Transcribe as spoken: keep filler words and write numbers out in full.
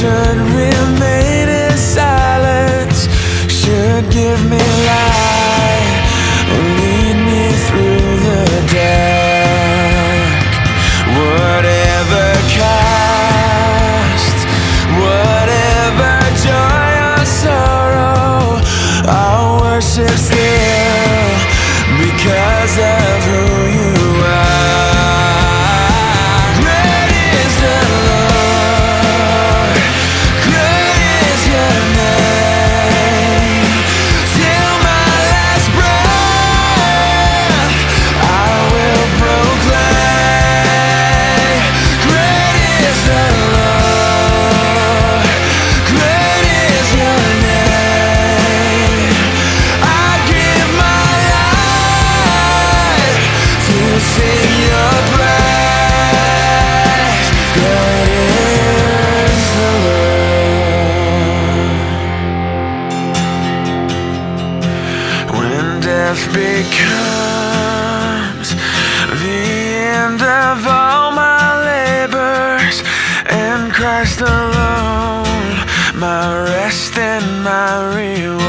should remain in silence, should give me light, or lead me through the dark. Whatever cost, whatever joy or sorrow, I'll worship still because of who you are. Great is the Lord, great is your name. Till my last breath I will proclaim. Great is the Lord, great is your name. I give my life to sing your praise. Great is the Lord. When death becomes the end of all my labors, and Christ alone my rest and my reward,